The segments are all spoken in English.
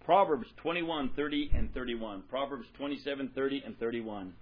Proverbs 21:30 and 31. Proverbs 27:30 and 31.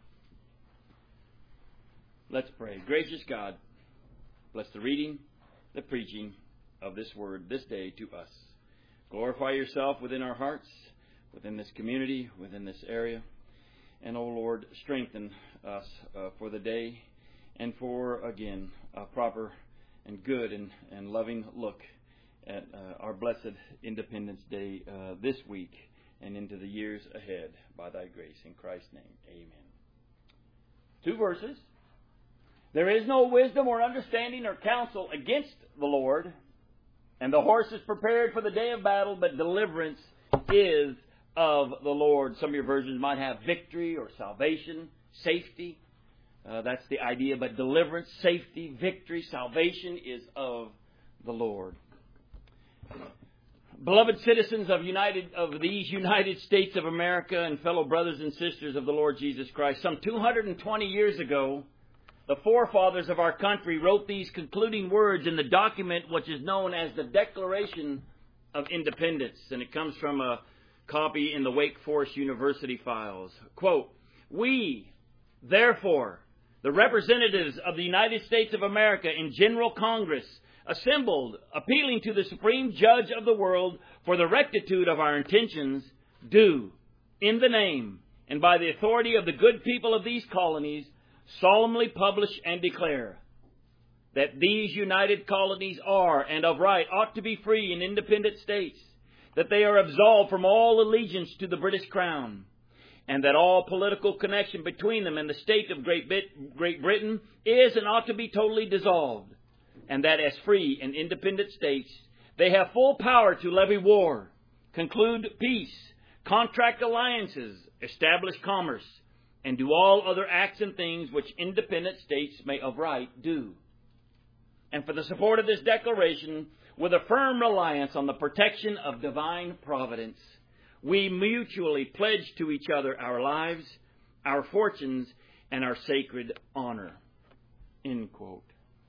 Let's pray. Gracious God, bless the reading, the preaching of this word this day to us. Glorify yourself within our hearts, within this community, within this area. And, O Lord, strengthen us for the day and for, again, a proper and good and loving look at our blessed Independence Day this week and into the years ahead by thy grace. In Christ's name, amen. 2 verses. There is no wisdom or understanding or counsel against the Lord, and the horse is prepared for the day of battle, but deliverance is of the Lord. Some of your versions might have victory or salvation, safety. That's the idea. But deliverance, safety, victory, salvation is of the Lord. Beloved citizens of these United States of America and fellow brothers and sisters of the Lord Jesus Christ, some 220 years ago, the forefathers of our country wrote these concluding words in the document which is known as the Declaration of Independence. And it comes from a copy in the Wake Forest University files. Quote, "We, therefore, the representatives of the United States of America in General Congress, assembled, appealing to the Supreme Judge of the world for the rectitude of our intentions, do, in the name and by the authority of the good people of these colonies, solemnly publish and declare that these united colonies are, and of right, ought to be free and independent states, that they are absolved from all allegiance to the British Crown, and that all political connection between them and the state of Great Britain is and ought to be totally dissolved, and that as free and independent states, they have full power to levy war, conclude peace, contract alliances, establish commerce, and do all other acts and things which independent states may of right do. And for the support of this declaration, with a firm reliance on the protection of divine providence, we mutually pledge to each other our lives, our fortunes, and our sacred honor." End quote.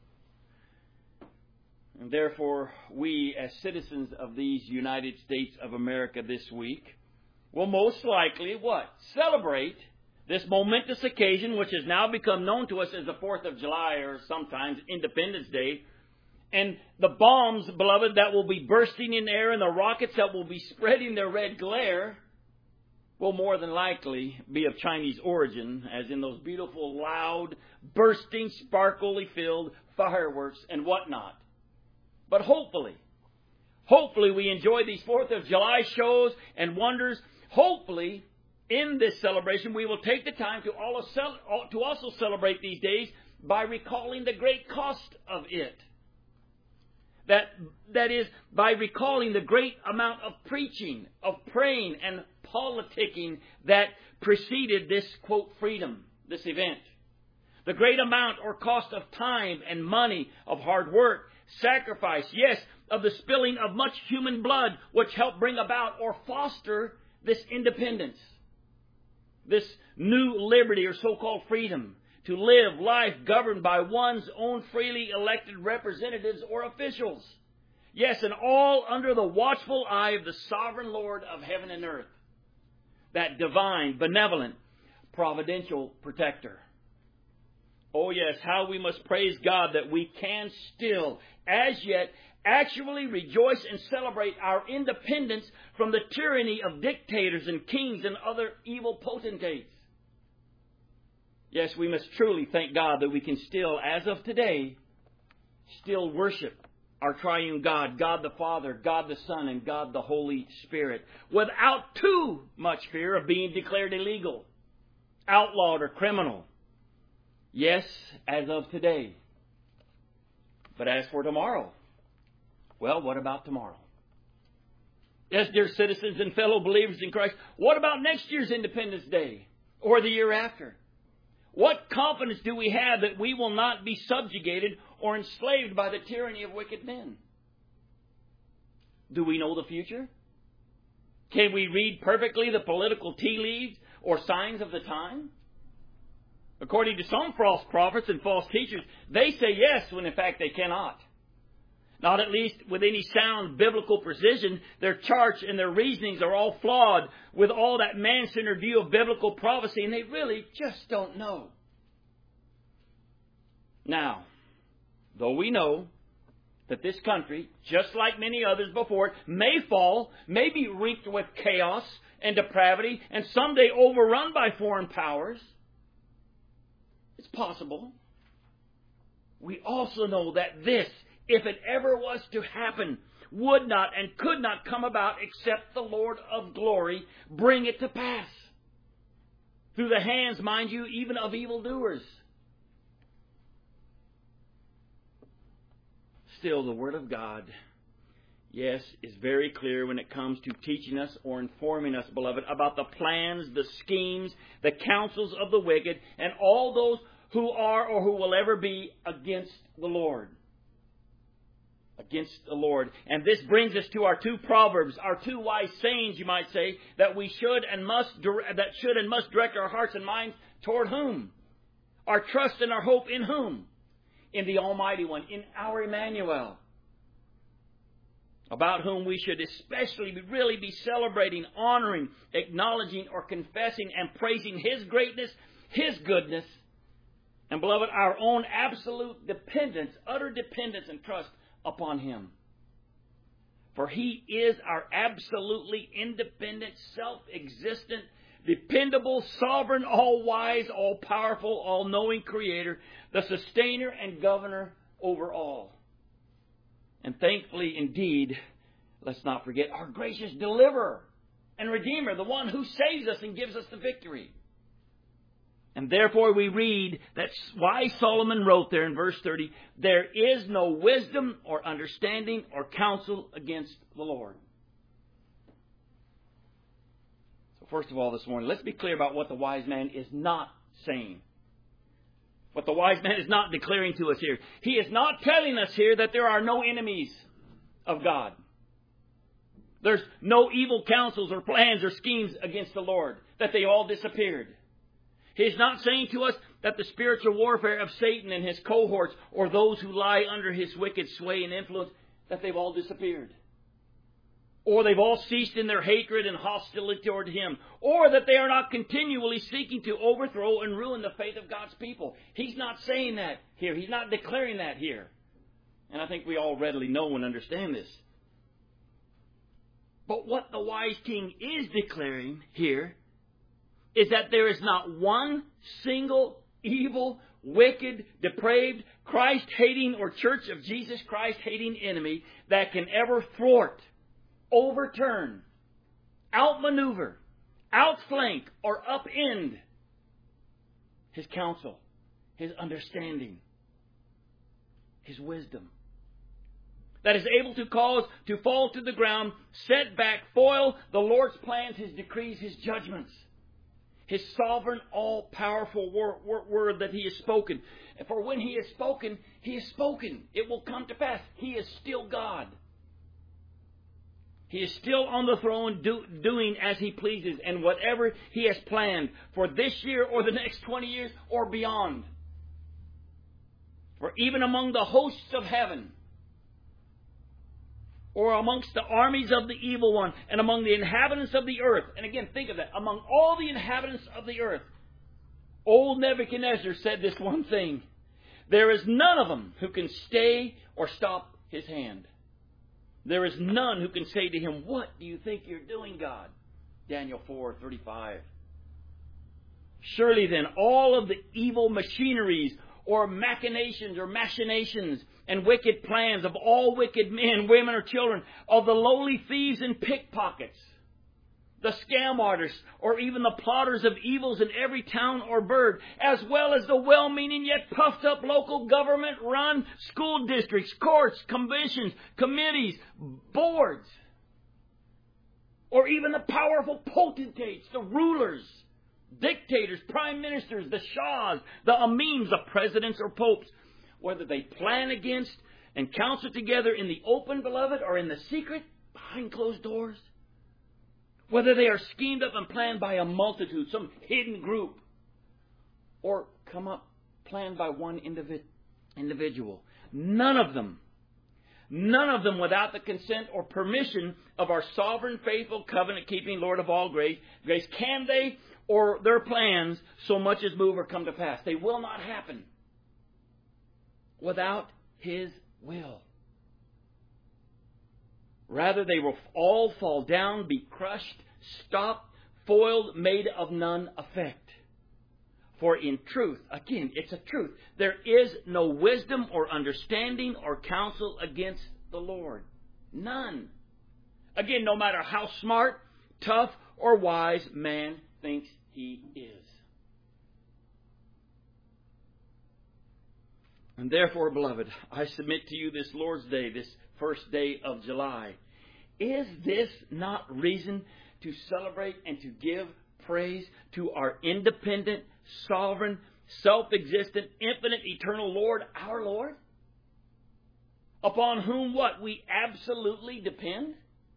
And therefore, we as citizens of these United States of America this week will most likely what? Celebrate this momentous occasion, which has now become known to us as the 4th of July or sometimes Independence Day. And the bombs, beloved, that will be bursting in air and the rockets that will be spreading their red glare will more than likely be of Chinese origin, as in those beautiful, loud, bursting, sparkly filled fireworks and whatnot. But hopefully we enjoy these 4th of July shows and wonders. Hopefully, in this celebration, we will take the time to also celebrate these days by recalling the great cost of it. That is, by recalling the great amount of preaching, of praying, and politicking that preceded this, quote, freedom, this event. The great amount or cost of time and money, of hard work, sacrifice, yes, of the spilling of much human blood, which helped bring about or foster this independence, this new liberty or so-called freedom, to live life governed by one's own freely elected representatives or officials. Yes, and all under the watchful eye of the sovereign Lord of heaven and earth, that divine, benevolent, providential protector. Oh yes, how we must praise God that we can still, as yet, actually rejoice and celebrate our independence from the tyranny of dictators and kings and other evil potentates. Yes, we must truly thank God that we can still, as of today, still worship our triune God, God the Father, God the Son, and God the Holy Spirit, without too much fear of being declared illegal, outlawed, or criminal. Yes, as of today. But as for tomorrow, well, what about tomorrow? Yes, dear citizens and fellow believers in Christ, what about next year's Independence Day or the year after? What confidence do we have that we will not be subjugated or enslaved by the tyranny of wicked men? Do we know the future? Can we read perfectly the political tea leaves or signs of the time? According to some false prophets and false teachers, they say yes when in fact they cannot. Not at least with any sound biblical precision. Their charts and their reasonings are all flawed with all that man-centered view of biblical prophecy, and they really just don't know. Now, though we know that this country, just like many others before it, may fall, may be wreaked with chaos and depravity, and someday overrun by foreign powers, it's possible. We also know that this, if it ever was to happen, would not and could not come about except the Lord of glory bring it to pass. Through the hands, mind you, even of evildoers. Still, the Word of God, yes, is very clear when it comes to teaching us or informing us, beloved, about the plans, the schemes, the counsels of the wicked, and all those who are or who will ever be against the Lord. Against the Lord. And this brings us to our two proverbs, our two wise sayings, you might say, that we should and must direct our hearts and minds toward whom? Our trust and our hope in whom? In the Almighty One, in our Emmanuel, about whom we should especially really be celebrating, honoring, acknowledging, or confessing and praising His greatness, His goodness, and, beloved, our own absolute dependence, utter dependence and trust upon Him. For He is our absolutely independent, self-existent, dependable, sovereign, all-wise, all-powerful, all-knowing Creator, the sustainer and governor over all. And thankfully, indeed, let's not forget, our gracious deliverer and Redeemer, the one who saves us and gives us the victory. And therefore we read that why Solomon wrote there in verse 30, there is no wisdom or understanding or counsel against the Lord. So first of all this morning, let's be clear about what the wise man is not saying. What the wise man is not declaring to us here. He is not telling us here that there are no enemies of God. There's no evil counsels or plans or schemes against the Lord, that they all disappeared. He's not saying to us that the spiritual warfare of Satan and his cohorts, or those who lie under his wicked sway and influence, that they've all disappeared. Or they've all ceased in their hatred and hostility toward Him. Or that they are not continually seeking to overthrow and ruin the faith of God's people. He's not saying that here. He's not declaring that here. And I think we all readily know and understand this. But what the wise king is declaring here is that there is not one single evil, wicked, depraved, Christ-hating or Church of Jesus Christ-hating enemy that can ever thwart, overturn, outmaneuver, outflank, or upend His counsel, His understanding, His wisdom. That is able to cause to fall to the ground, set back, foil the Lord's plans, His decrees, His judgments. His sovereign, all-powerful word that He has spoken. And for when He has spoken, He has spoken. It will come to pass. He is still God. He is still on the throne doing as He pleases and whatever He has planned for this year or the next 20 years or beyond. For even among the hosts of heaven, or amongst the armies of the evil one, and among the inhabitants of the earth. And again, think of that. Among all the inhabitants of the earth, old Nebuchadnezzar said this one thing. There is none of them who can stay or stop His hand. There is none who can say to Him, what do you think you're doing, God? Daniel 4:35. Surely then, all of the evil machineries or machinations and wicked plans of all wicked men, women, or children, of the lowly thieves and pickpockets, the scam artists, or even the plotters of evils in every town or burg, as well as the well-meaning yet puffed-up local government-run school districts, courts, commissions, committees, boards, or even the powerful potentates, the rulers, dictators, prime ministers, the shahs, the amirs, the presidents or popes, whether they plan against and counsel together in the open, beloved, or in the secret, behind closed doors, whether they are schemed up and planned by a multitude, some hidden group, or come up planned by one individual, none of them none of them without the consent or permission of our sovereign, faithful, covenant-keeping Lord of all grace, can they or their plans so much as move or come to pass. They will not happen without His will. Rather, they will all fall down, be crushed, stopped, foiled, made of none effect. For in truth, again, it's a truth, there is no wisdom or understanding or counsel against the Lord. None. Again, no matter how smart, tough, or wise man thinks he is. And therefore, beloved, I submit to you this Lord's Day, this first day of July. Is this not reason to celebrate and to give praise to our independent, sovereign, self-existent, infinite, eternal Lord, our Lord? Upon whom what? We absolutely depend?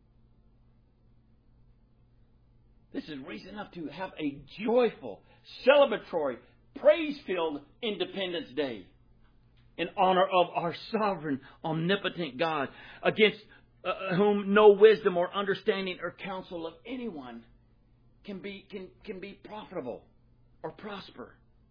This is reason enough to have a joyful, celebratory, praise-filled Independence Day in honor of our sovereign, omnipotent God, against whom no wisdom or understanding or counsel of anyone can be profitable or prosper.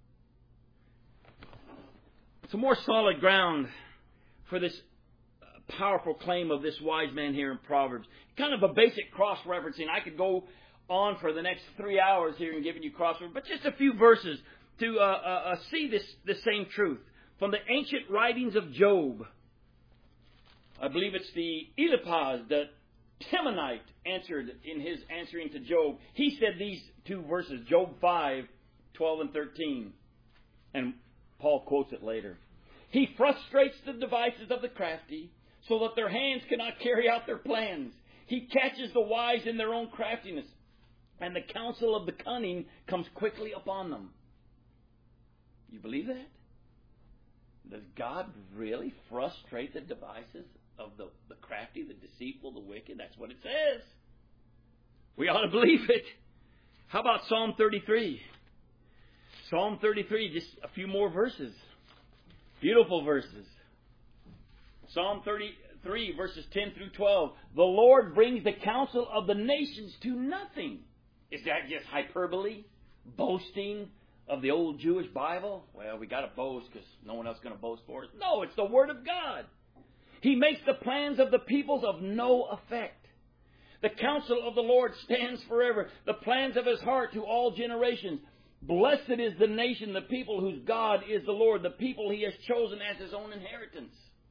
Some more solid ground for this powerful claim of this wise man here in Proverbs. Kind of a basic cross-referencing. I could go on for the next 3 hours here and giving you cross-referencing, but just a few verses to see this same truth. From the ancient writings of Job, I believe it's the Eliphaz, the Temanite, answered in his answering to Job. He said these two verses, Job 5, 12 and 13. And Paul quotes it later. He frustrates the devices of the crafty so that their hands cannot carry out their plans. He catches the wise in their own craftiness, and the counsel of the cunning comes quickly upon them. You believe that? Does God really frustrate the devices of the crafty, the deceitful, the wicked? That's what it says. We ought to believe it. How about Psalm 33? Psalm 33, just a few more verses. Beautiful verses. Psalm 33, verses 10 through 12. The Lord brings the counsel of the nations to nothing. Is that just hyperbole? Boasting of the old Jewish Bible? Well, we got to boast because no one else is going to boast for us. No, it's the Word of God. He makes the plans of the peoples of no effect. The counsel of the Lord stands forever, the plans of His heart to all generations. Blessed is the nation, the people whose God is the Lord, the people He has chosen as His own inheritance.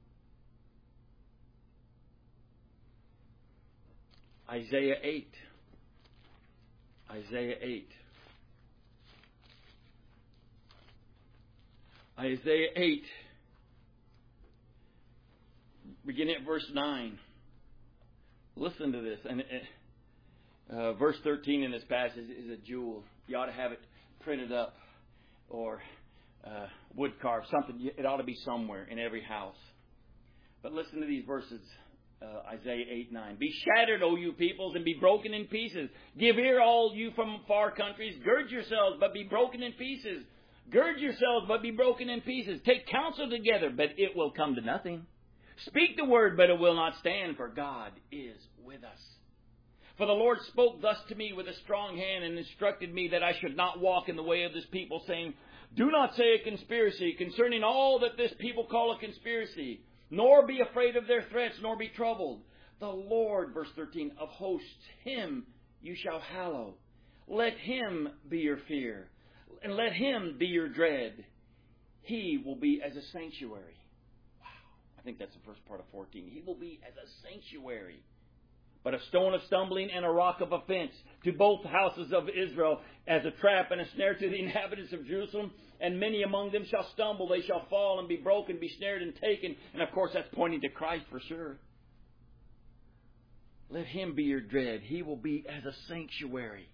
Isaiah 8. Isaiah 8. Isaiah 8, beginning at verse 9. Listen to this. And verse 13 in this passage is a jewel. You ought to have it printed up or wood carved, something. It ought to be somewhere in every house. But listen to these verses, Isaiah 8, 9. Be shattered, O you peoples, and be broken in pieces. Give ear, all you from far countries. Gird yourselves, but be broken in pieces. Gird yourselves, but be broken in pieces. Take counsel together, but it will come to nothing. Speak the word, but it will not stand, for God is with us. For the Lord spoke thus to me with a strong hand and instructed me that I should not walk in the way of this people, saying, do not say a conspiracy concerning all that this people call a conspiracy, nor be afraid of their threats, nor be troubled. The Lord, verse 13, of hosts, Him you shall hallow. Let Him be your fear. And let Him be your dread. He will be as a sanctuary. Wow. I think that's the first part of 14. He will be as a sanctuary, but a stone of stumbling and a rock of offense to both houses of Israel, as a trap and a snare to the inhabitants of Jerusalem. And many among them shall stumble. They shall fall and be broken, be snared and taken. And of course that's pointing to Christ for sure. Let Him be your dread. He will be as a sanctuary.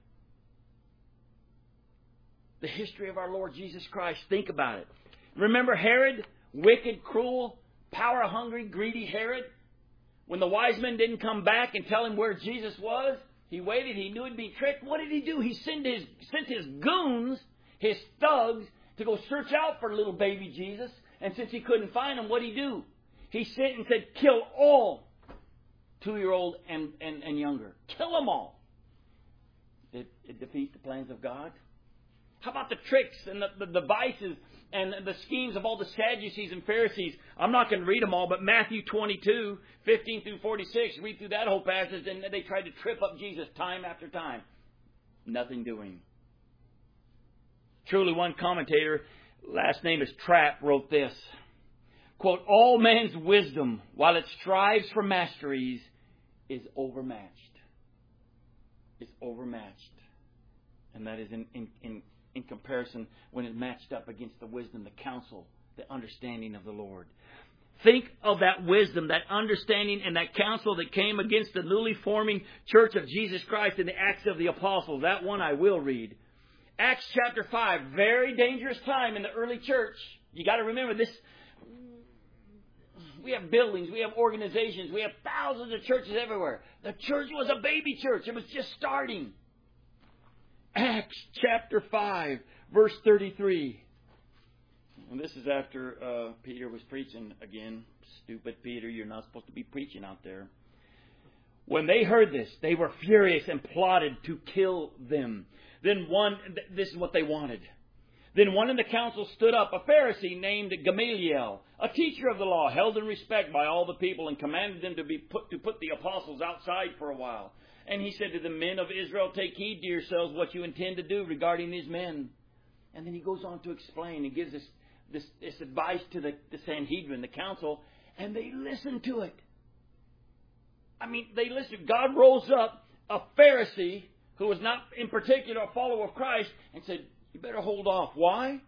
The history of our Lord Jesus Christ. Think about it. Remember Herod? Wicked, cruel, power-hungry, greedy Herod? When the wise men didn't come back and tell him where Jesus was, he waited. He knew he'd be tricked. What did he do? He sent his goons, his thugs, to go search out for little baby Jesus. And since he couldn't find him, what did he do? He sent and said, kill all 2-year-old and younger. Kill them all. Did it defeat the plans of God? How about the tricks and the devices and the schemes of all the Sadducees and Pharisees? I'm not going to read them all, but Matthew 22, 15 through 46, read through that whole passage, and they tried to trip up Jesus time after time. Nothing doing. Truly, one commentator, last name is Trapp, wrote this. Quote, all man's wisdom, while it strives for masteries, is overmatched. Is overmatched. And that is in comparison when it's matched up against the wisdom, the counsel, the understanding of the Lord. Think of that wisdom, that understanding, and that counsel that came against the newly forming church of Jesus Christ in the Acts of the Apostles. That one I will read. Acts chapter 5, very dangerous time in the early church. You got to remember this. We have buildings, we have organizations, we have thousands of churches everywhere. The church was a baby church. It was just starting. Acts chapter 5, verse 33. And this is after Peter was preaching again. Stupid Peter, you're not supposed to be preaching out there. When they heard this, they were furious and plotted to kill them. Then this is what they wanted. Then one in the council stood up, a Pharisee named Gamaliel, a teacher of the law, held in respect by all the people, and commanded them to put the apostles outside for a while. And he said to the men of Israel, take heed to yourselves what you intend to do regarding these men. And then he goes on to explain and gives this advice to the Sanhedrin, the council, and they listened to it. I mean, they listened. God rose up a Pharisee who was not in particular a follower of Christ and said, you better hold off. Why?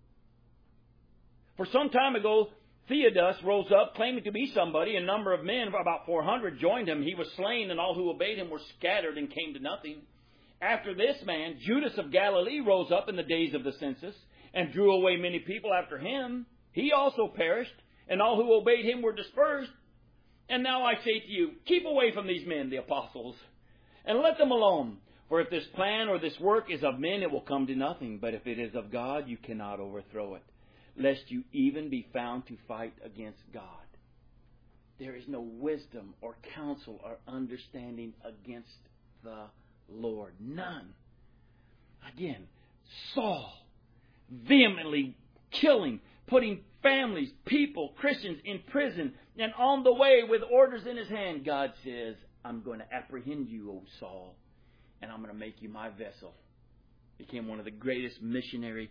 For some time ago, Theodas rose up, claiming to be somebody. A number of men, about 400, joined him. He was slain, and all who obeyed him were scattered and came to nothing. After this man, Judas of Galilee rose up in the days of the census and drew away many people after him. He also perished, and all who obeyed him were dispersed. And now I say to you, keep away from these men, the apostles, and let them alone. For if this plan or this work is of men, it will come to nothing. But if it is of God, you cannot overthrow it, lest you even be found to fight against God. There is no wisdom or counsel or understanding against the Lord. None. Again, Saul vehemently killing, putting families, people, Christians in prison, and on the way with orders in his hand, God says, I'm going to apprehend you, O Saul, and I'm going to make you my vessel. Became one of the greatest missionaries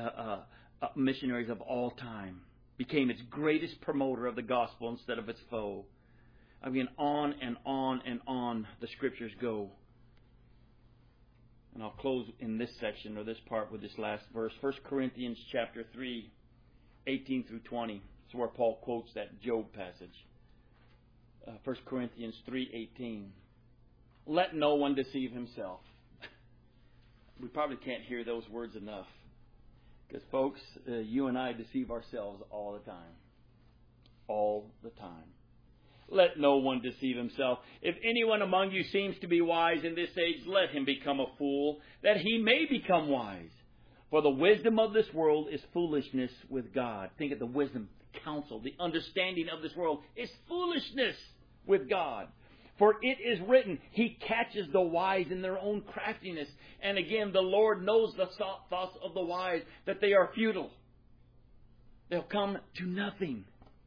of all time. Became its greatest promoter of the gospel instead of its foe. Again, on and on and on the scriptures go. And I'll close in this section or this part with this last verse. 1 Corinthians chapter 3, 18 through 20. It's where Paul quotes that Job passage. 1 Corinthians 3:18. Let no one deceive himself. We probably can't hear those words enough. Because, folks, you and I deceive ourselves all the time. All the time. Let no one deceive himself. If anyone among you seems to be wise in this age, let him become a fool, that he may become wise. For the wisdom of this world is foolishness with God. Think of the wisdom, counsel, the understanding of this world is foolishness with God. For it is written, He catches the wise in their own craftiness. And again, the Lord knows the thoughts of the wise, that they are futile. They'll come to nothing.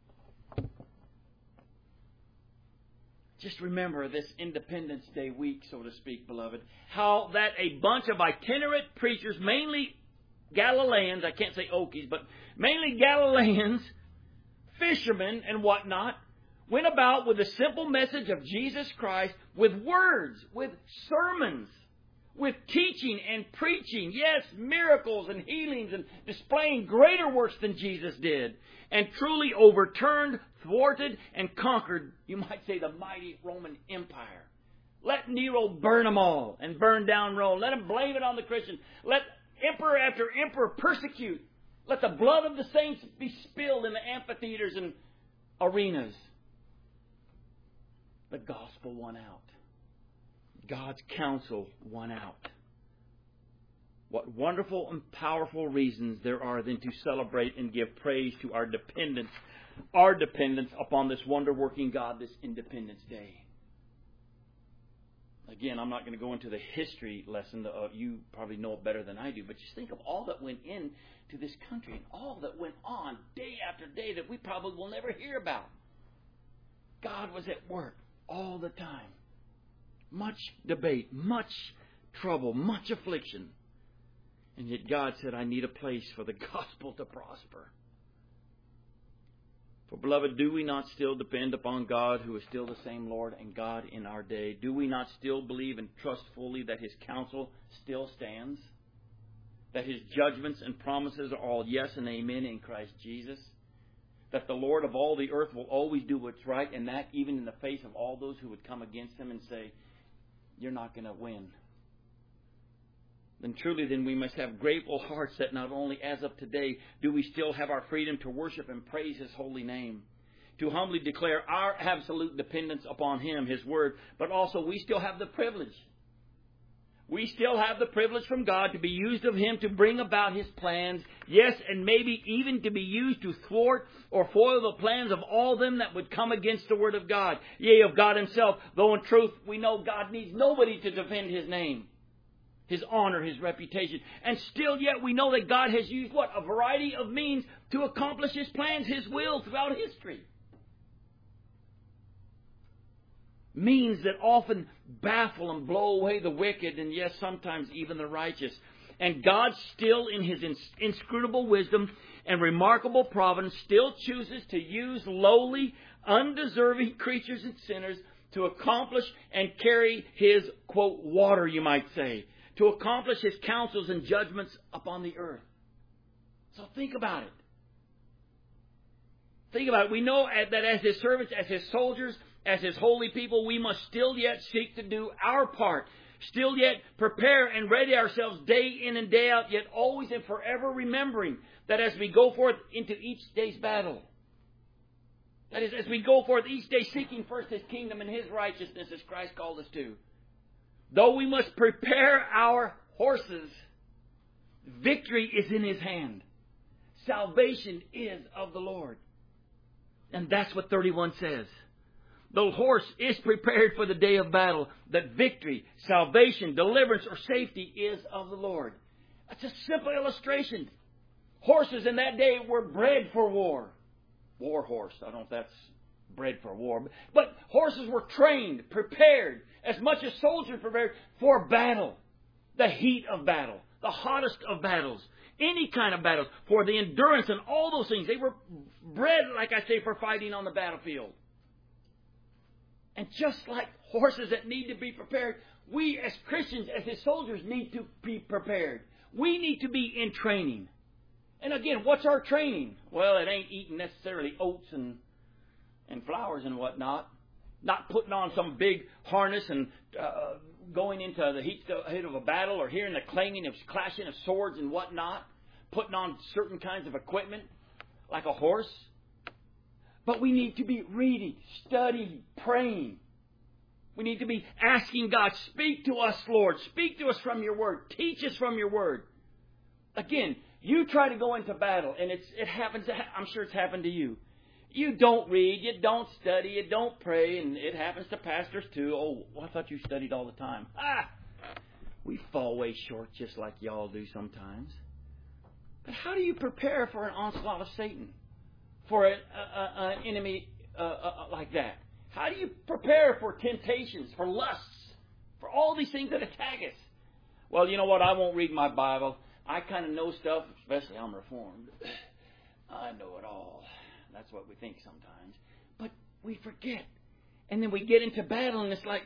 Just remember this Independence Day week, so to speak, beloved, how that a bunch of itinerant preachers, mainly Galileans, I can't say Okies, but mainly Galileans, fishermen and whatnot, went about with the simple message of Jesus Christ, with words, with sermons, with teaching and preaching, yes, miracles and healings, and displaying greater works than Jesus did, and truly overturned, thwarted, and conquered, you might say, the mighty Roman Empire. Let Nero burn them all and burn down Rome. Let him blame it on the Christians. Let emperor after emperor persecute. Let the blood of the saints be spilled in the amphitheaters and arenas. The gospel won out. God's counsel won out. What wonderful and powerful reasons there are then to celebrate and give praise to our dependence our dependence upon this wonder-working God this Independence Day. Again, I'm not going to go into the history lesson. You probably know it better than I do. But just think of all that went into this country and all that went on day after day that we probably will never hear about. God was at work all the time. Much debate, much trouble, much affliction. And yet God said, I need a place for the gospel to prosper. For, beloved, do we not still depend upon God, who is still the same Lord and God in our day? Do we not still believe and trust fully that His counsel still stands? That His judgments and promises are all yes and amen in Christ Jesus? That the Lord of all the earth will always do what's right, and that even in the face of all those who would come against Him and say, you're not going to win. Then truly we must have grateful hearts that not only as of today do we still have our freedom to worship and praise His holy name, to humbly declare our absolute dependence upon Him, His Word, but also we still have the privilege. We still have the privilege from God to be used of Him to bring about His plans, yes, and maybe even to be used to thwart or foil the plans of all them that would come against the Word of God, yea, of God Himself, though in truth we know God needs nobody to defend His name, His honor, His reputation. And still yet we know that God has used what? A variety of means to accomplish His plans, His will throughout history. Means that often baffle and blow away the wicked and yes, sometimes even the righteous. And God still in His inscrutable wisdom and remarkable providence still chooses to use lowly, undeserving creatures and sinners to accomplish and carry His, quote, water, you might say, to accomplish His counsels and judgments upon the earth. So think about it. Think about it. We know that as His servants, as His soldiers, as His holy people, we must still yet seek to do our part. Still yet prepare and ready ourselves day in and day out, yet always and forever remembering that as we go forth into each day's battle, that is, as we go forth each day seeking first His kingdom and His righteousness as Christ called us to, though we must prepare our horses, victory is in His hand. Salvation is of the Lord. And that's what 31 says. The horse is prepared for the day of battle, that victory, salvation, deliverance, or safety is of the Lord. That's a simple illustration. Horses in that day were bred for war. War horse. I don't know if that's bred for war. But horses were trained, prepared, as much as soldiers prepared for battle. The heat of battle. The hottest of battles. Any kind of battles. For the endurance and all those things. They were bred, like I say, for fighting on the battlefield. And just like horses that need to be prepared, we as Christians, as His soldiers, need to be prepared. We need to be in training. And again, what's our training? Well, it ain't eating necessarily oats and flowers and whatnot. Not putting on some big harness and going into the heat of a battle or hearing the clanging of clashing of swords and whatnot. Putting on certain kinds of equipment like a horse. But we need to be reading, studying, praying. We need to be asking God, speak to us, Lord. Speak to us from your word. Teach us from your word. Again, you try to go into battle, and it happens. I'm sure it's happened to you. You don't read, you don't study, you don't pray, and it happens to pastors too. Oh, well, I thought you studied all the time. We fall way short just like y'all do sometimes. But how do you prepare for an onslaught of Satan? For an enemy like that? How do you prepare for temptations, for lusts, for all these things that attack us? Well, you know what? I won't read my Bible. I kind of know stuff, especially I'm Reformed. I know it all. That's what we think sometimes. But we forget. And then we get into battle and it's like,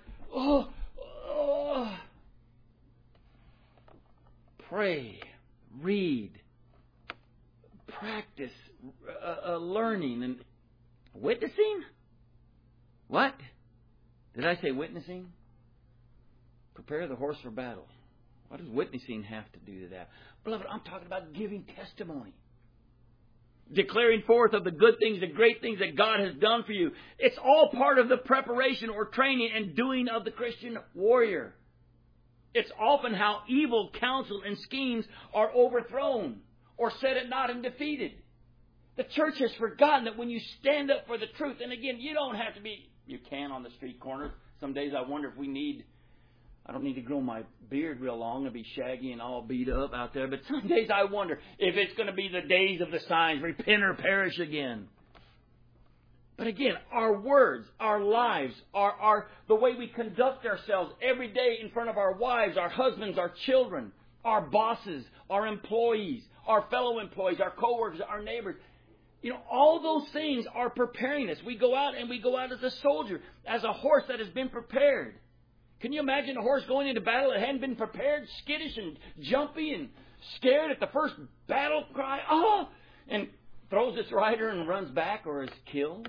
Pray, read, practice, learning, and witnessing? What? Did I say witnessing? Prepare the horse for battle. What does witnessing have to do to that? Beloved, I'm talking about giving testimony. Declaring forth of the good things, the great things that God has done for you. It's all part of the preparation or training and doing of the Christian warrior. It's often how evil counsel and schemes are overthrown or set at naught and defeated. The church has forgotten that when you stand up for the truth, and again, you don't have to be, you can on the street corner. Some days I wonder if I don't need to grow my beard real long and be shaggy and all beat up out there, but some days I wonder if it's going to be the days of the signs, repent or perish again. But again, our words, our lives, the way we conduct ourselves every day in front of our wives, our husbands, our children, our bosses, our employees, our fellow employees, our coworkers, our neighbors. All those things are preparing us. We go out as a soldier, as a horse that has been prepared. Can you imagine a horse going into battle that hadn't been prepared, skittish and jumpy and scared at the first battle cry, and throws its rider and runs back or is killed?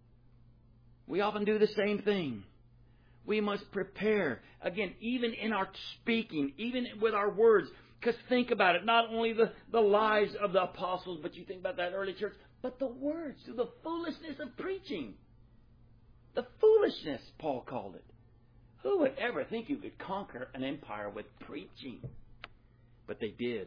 We often do the same thing. We must prepare. Again, even in our speaking, even with our words. Because think about it, not only the lives of the apostles, but you think about that early church, but the words, the foolishness of preaching. The foolishness, Paul called it. Who would ever think you could conquer an empire with preaching? But they did.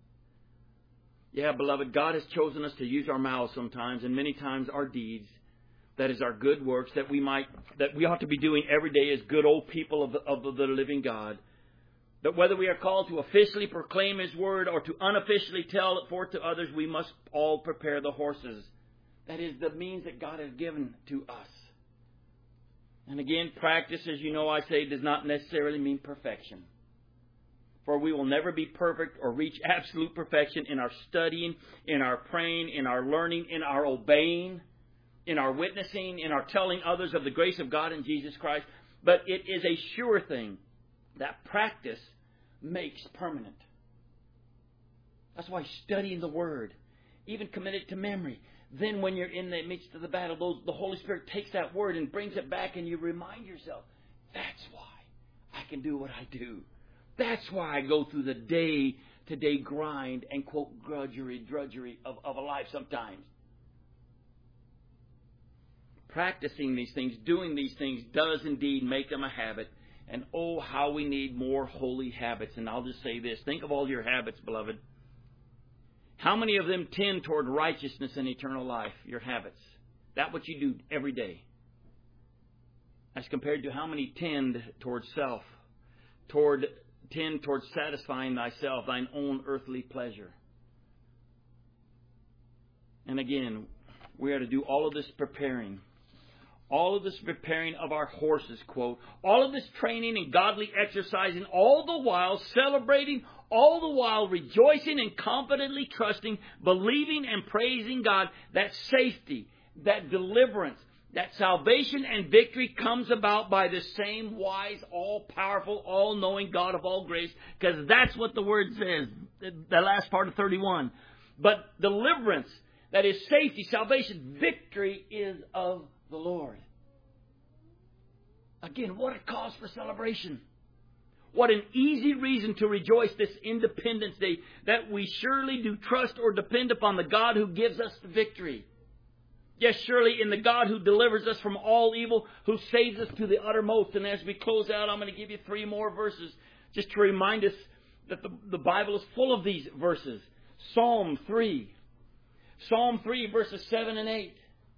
Yeah, beloved, God has chosen us to use our mouths sometimes, and many times our deeds. That is our good works that we ought to be doing every day as good old people of the living God. But whether we are called to officially proclaim His word or to unofficially tell it forth to others, we must all prepare the horses. That is the means that God has given to us. And again, practice, as you know I say, does not necessarily mean perfection. For we will never be perfect or reach absolute perfection in our studying, in our praying, in our learning, in our obeying, in our witnessing, in our telling others of the grace of God in Jesus Christ. But it is a sure thing that practice makes permanent. That's why studying the Word, even commit it to memory. Then when you're in the midst of the battle, the Holy Spirit takes that Word and brings it back, and you remind yourself, that's why I can do what I do. That's why I go through the day-to-day grind and, quote, drudgery of a life sometimes. Practicing these things, doing these things, does indeed make them a habit. And oh, how we need more holy habits. And I'll just say this. Think of all your habits, beloved. How many of them tend toward righteousness and eternal life? Your habits. That what you do every day. As compared to how many tend towards self. Tend towards satisfying thyself, thine own earthly pleasure. And again, we are to do all of this preparing. All of this preparing of our horses, quote. All of this training and godly exercising, all the while celebrating, all the while rejoicing and confidently trusting, believing and praising God that safety, that deliverance, that salvation and victory comes about by the same wise, all-powerful, all-knowing God of all grace. Because that's what the Word says, the last part of 31. But deliverance, that is safety, salvation, victory is of the Lord. Again, what a cause for celebration. What an easy reason to rejoice this Independence Day, that we surely do trust or depend upon the God who gives us the victory. Yes, surely in the God who delivers us from all evil, who saves us to the uttermost. And as we close out, I'm going to give you 3 more verses just to remind us that the Bible is full of these verses. Psalm 3. Psalm 3, verses 7 and 8.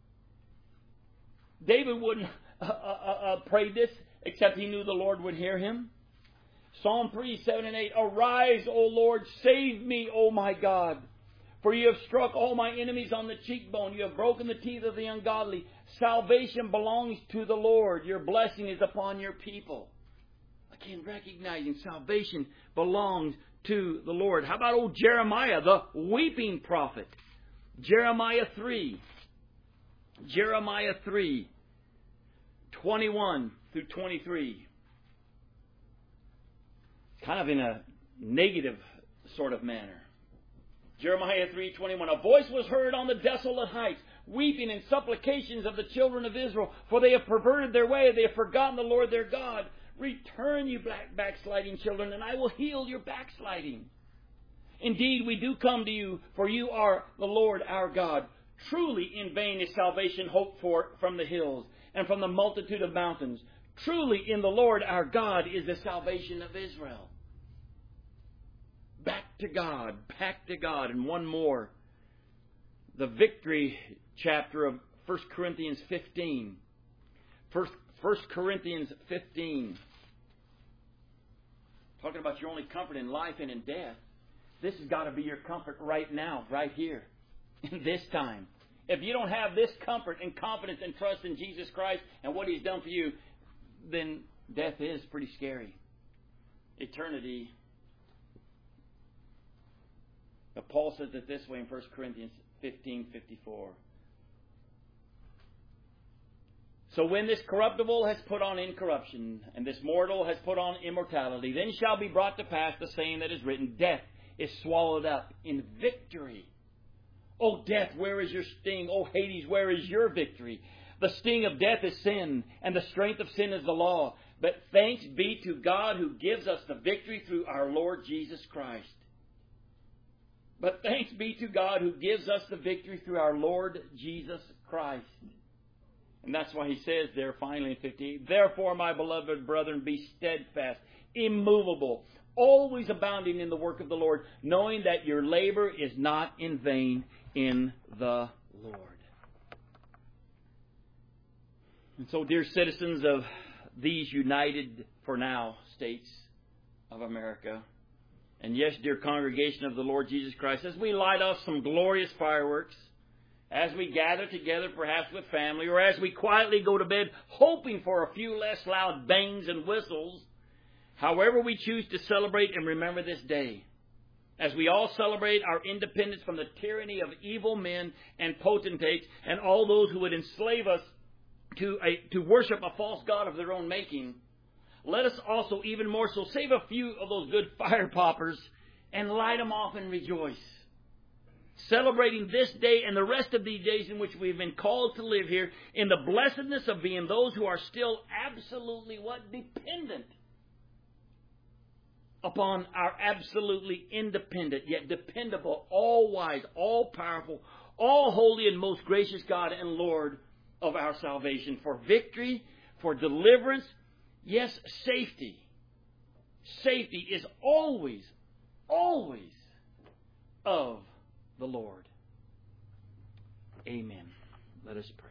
David wouldn't pray this except he knew the Lord would hear him. Psalm 3, 7 and 8. Arise, O Lord, save me, O my God. For you have struck all my enemies on the cheekbone. You have broken the teeth of the ungodly. Salvation belongs to the Lord. Your blessing is upon your people. Again, recognizing salvation belongs to the Lord. How about old Jeremiah, the weeping prophet? Jeremiah 3. Jeremiah 3, 21 through 23. Kind of in a negative sort of manner. Jeremiah 3:21. A voice was heard on the desolate heights, weeping and supplications of the children of Israel, for they have perverted their way, they have forgotten the Lord their God. Return, you backsliding children, and I will heal your backsliding. Indeed, we do come to you, for you are the Lord our God. Truly in vain is salvation hoped for from the hills and from the multitude of mountains. Truly in the Lord our God is the salvation of Israel. Back to God. And one more. the victory chapter of 1 Corinthians 15. 1 Corinthians 15. Talking about your only comfort in life and in death. This has got to be your comfort right now, right here, in this time. If you don't have this comfort and confidence and trust in Jesus Christ and what He's done for you, then death is pretty scary. Eternity. But Paul says it this way in 1 Corinthians 15:54. So when this corruptible has put on incorruption, and this mortal has put on immortality, then shall be brought to pass the saying that is written, Death is swallowed up in victory. O death, where is your sting? O Hades, where is your victory? The sting of death is sin, and the strength of sin is the law. But thanks be to God who gives us the victory through our Lord Jesus Christ. But thanks be to God who gives us the victory through our Lord Jesus Christ. And that's why he says there finally in 15, Therefore, my beloved brethren, be steadfast, immovable, always abounding in the work of the Lord, knowing that your labor is not in vain in the Lord. And so, dear citizens of these united, for now, states of America, and yes, dear congregation of the Lord Jesus Christ, as we light off some glorious fireworks, as we gather together perhaps with family, or as we quietly go to bed hoping for a few less loud bangs and whistles, however we choose to celebrate and remember this day, as we all celebrate our independence from the tyranny of evil men and potentates and all those who would enslave us to worship a false god of their own making, let us also even more so save a few of those good fire poppers and light them off and rejoice. Celebrating this day and the rest of these days in which we've been called to live here in the blessedness of being those who are still absolutely dependent upon our absolutely independent, yet dependable, all-wise, all-powerful, all-holy and most gracious God and Lord of our salvation, for victory, for deliverance, yes, safety. Safety is always, always of the Lord. Amen. Let us pray.